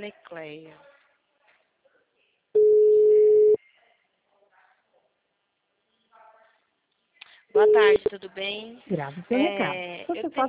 Necleia. Boa tarde, tudo bem? Grave seu recado. Você Eu pode